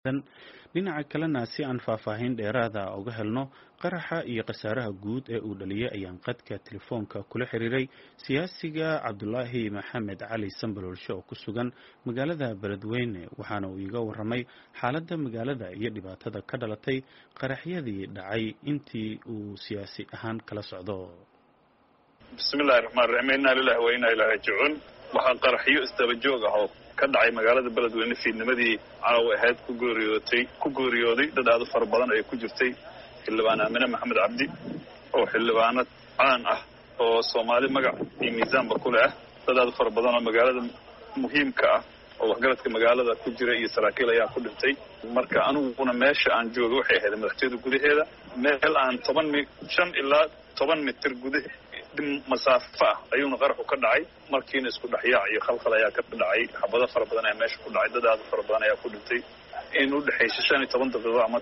dhinaca kalena si aan faahfaahin dheeraada uga helno qaraxa iyo khasaaraha guud ee uu dhaliyay ayaan qadka telefoonka kula xiriiray siyaasiga cabdulaahi maxamed cali sambaloolshe oo ku sugan magaalada beledweyne waxaana uu iiga waramay xaaladda magaalada iyo dhibaatada ka dhalatay qaraxyadii dhacay intii uu siyaasi ahaan kala socdo. bismillahi raxmaani raxiim inna lillahi wa inna ilaihi raajicuun. waxaa qaraxyo isdaba joog ah oo ka dhacay magaalada beledweyne fiidnimadii caawa ahayd ku geeriyooday dad aad u fara badan ay ku jirtay xildhibaan aamine maxamed cabdi oo xildhibaanad caan ah oo soomaali magac iyo miisaanba ku leh ah. dad aad u fara badan oo magaalada muhiimka ah oo waxgaradka magaalada ku jira iyo saraakiil ayaa ku dhintay. marka aniguna meesha aan jooga waxay ahayd madaxtooyada gudaheeda meel aan 5 ilaa 10 mitir gudaheeda masaafo ah ayuuna qaraxu ka dhacay. markiina isku dhexyaac iyo khalkhal ayaa ka dhacay. xabado fara badan ayaa meesha ku dhacay. dad aad u fara badan ayaa ku dhintay. in u dhexaysa 15 daqiiqo ama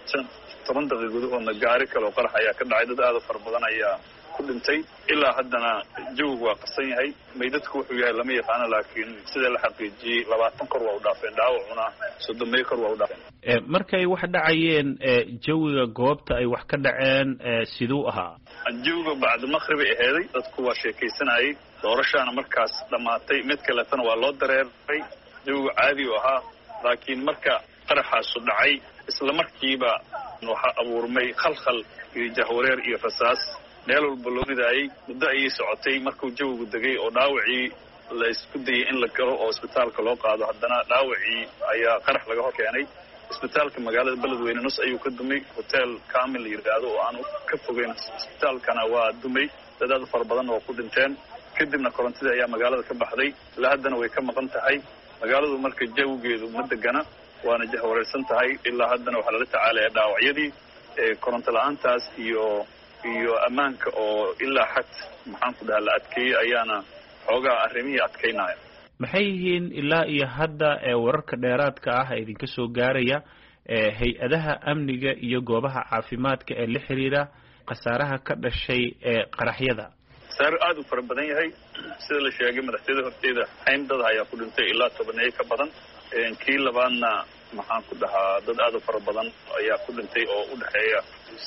10 daqiiqo gudahoodna gaari kale oo qarax ayaa ka dhacay. dad aad u fara badan ayaa ku dhintay. ilaa haddana jawigu waa qasan yahay. meydadku wuxuu yahay lama yaqaano, laakiin sida la xaqiijiyey 20 kor waa u dhaafeen, dhaawacuna 30 kor waa u dhaafeen. markay wax dhacayeen jawiga goobta ay wax ka dhaceen siduu ahaa? jawiga bacda maqrib ay aheeday. dadku waa sheekaysanayay. doorashaana markaas dhammaatay. mid kaletana waa loo dareeray. jawigu caadi u ahaa. laakiin marka qaraxaasu dhacay isla markiiba waxaa abuurmay khalkhal iyo jahwareer iyo rasaas meel walba loo ridaayay. muddo ayay socotay markuu jawigu degay oo dhaawacii la isku dayay in la galo oo isbitaalka loo qaado. haddana dhaawacii ayaa qarax laga hor keenay. isbitaalka magaalada beledweyne nus ayuu ka dumay. hotel kamil la yidhaahdo oo aanu ka fogeyn isbitaalkana waa dumay. dad aad u fara badan oo ku dhinteen. kadibna korontadii ayaa magaalada ka baxday. ilaa haddana way ka maqan tahay. magaaladu marka jawigeedu ma degana, waana jahwareersan tahay. ilaa haddana waxaa lala tacaalaya dhaawacyadii koronto la-aantaas iyo ammaanka oo ilaa xad maxaan ku dhaha la adkeeyey ayaana xoogaa arrimihii adkaynaya. maxay yihiin ilaa iyo hadda wararka dheeraadka ah ee idinka soo gaaraya hay-adaha amniga iyo goobaha caafimaadka ee la xiriira khasaaraha ka dhashay qaraxyada? khasaaro aad u fara badan yahay. sida la sheegay madaxtooyada horteeda hayn dad ayaa ku dhintay ilaa 10 ka badan. kii labaadna maxaan ku dhahaa dad aad u fara badan ayaa ku dhintay oo u dhexeeya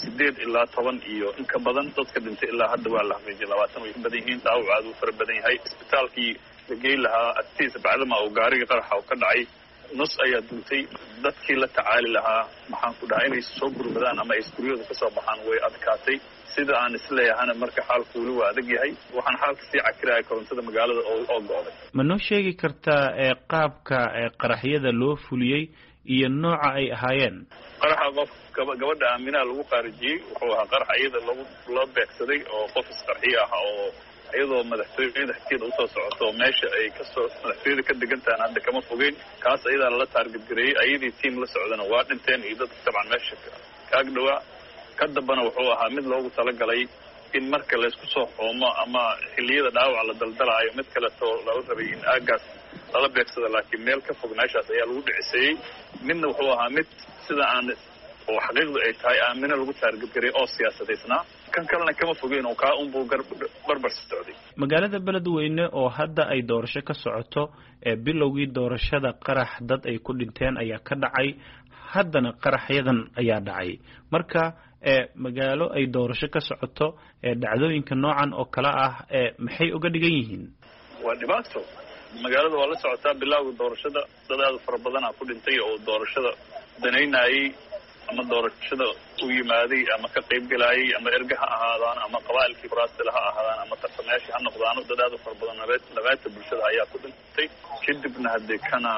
8 ilaa 10 iyo in ka badan. dadka dhintay ilaa hadda waa la xaqiijiyay 20 way ka badan yihiin. dhaawac aad u fara badan yahay. isbitaalkii la geey lahaa agtiisa bacdama uu gaariga qaraxa uu ka dhacay nus ayaa duntay. dadkii la tacaali lahaa maxaan ku dhahaa inay soo gurmadaan ama ay iskuryooda ka soo baxaan way adkaatay. sida aan isleeyahana marka xaalku weli waa adag yahay. waxaan xaalka sii cakiraya korontada magaalada oo go'day. ma noo sheegi kartaa qaabka qaraxyada loo fuliyey iyo nooca ay ahaayeen? qaraxa gabadha aaminaa lagu qaarijiyey wuxuu ahaa qarax iyada loo beegsaday oo qof isqarxiye ah oo iyadoo madaxtooyada xigteeda usoo socoto oo meesha ay kasoo madaxtooyada ka degan tahan hadda kama fogeyn. kaas ayadaa lala taarget gareeyey. ayadii tiim la socdana waa dhinteen iyo dadka tabcan meesha kaag dhawaa. ka dambana wuxuu ahaa mid loogu talagalay in marka laysku soo xoomo ama xilliyada dhaawac la daldalaayo mid kaleetoo lala rabay in aagaas lala beegsado, laakiin meel ka fog meeshaas ayaa lagu dhiciseeyey. midna wuxuu ahaa mid sida aan oo xaqiiqdu ay tahay aamina lagu taargetgareey oo siyaasadaysnaa. kan kalena kama fogeyn oo kaa unbuu barbar socday. magaalada beledweyne oo hadda ay doorasho ka socoto bilowgii doorashada qarax dad ay ku dhinteen ayaa ka dhacay. haddana qaraxyadan ayaa dhacay. marka magaalo ay doorasho ka socoto dhacdooyinka noocan oo kale ah maxay uga dhigan yihiin? waa dhibaato. magaalada waa la socotaa bilowga doorashada dad aad u fara badanaa ku dhintay oo doorashada danaynayay ama doorashada u yimaaday ama ka qayb galayay ama erga ha ahaadaan ama qabaa'ilkii kuraastila ha ahaadaan ama tartamayaashii ha noqdaano. dad aad u fara badan nabaadka bulshada ayaa ku dhintay. kadibna haddii kana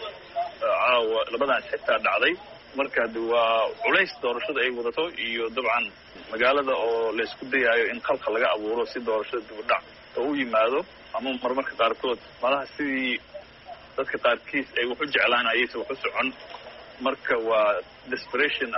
caawa labadan xitaa dhacday. marka haddi waa culays doorashada ay wadato iyo dabcan magaalada oo laysku dayaayo in khalkhal laga abuuro si doorashada dibudhac oo u yimaado ama marmarka qaarkood malaha sidii dadka qaarkiis ay wax u jeclaan ayaysa wax u socon. marka waa desperation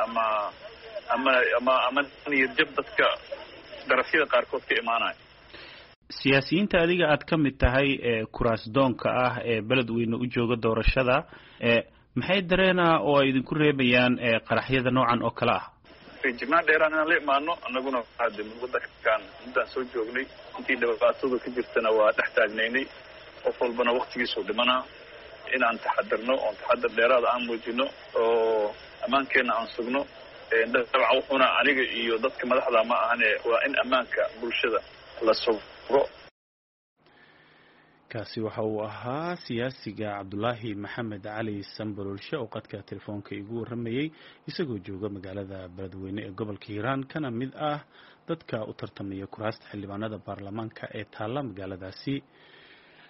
ama niyad jab dadka darafyada qaarkood ka imaanaya. siyaasiyiinta adiga aad ka mid tahay kuraas doonka ah ee beledweyne u jooga doorashada maxay dareenaa oo ay idinku reebayaan qaraxyada noocan oo kale ah? feejignaan dheeraan inaan la imaano. annaguna hadde wadankan muddaan soo joognay. intii dhibaatada ka jirtana waa dhex taagnaynay. qof walbana waktigiisuu dhimanaa. inaan taxadarno oon taxadar dheeraada aan muujino oo ammaankeena aan sugno dabcan wuxuuna aniga iyo dadka madaxda ma ahane waa in ammaanka bulshada la sugo. kaasi waxa uu ahaa siyaasiga cabdulaahi maxamed cali sambalolshe oo qadka telefoonka igu waramayay isagoo jooga magaalada beledweyne ee gobolka hiiraan kana mid ah dadka u tartamaya kuraasta xildhibaanada baarlamaanka ee taalla magaaladaasi.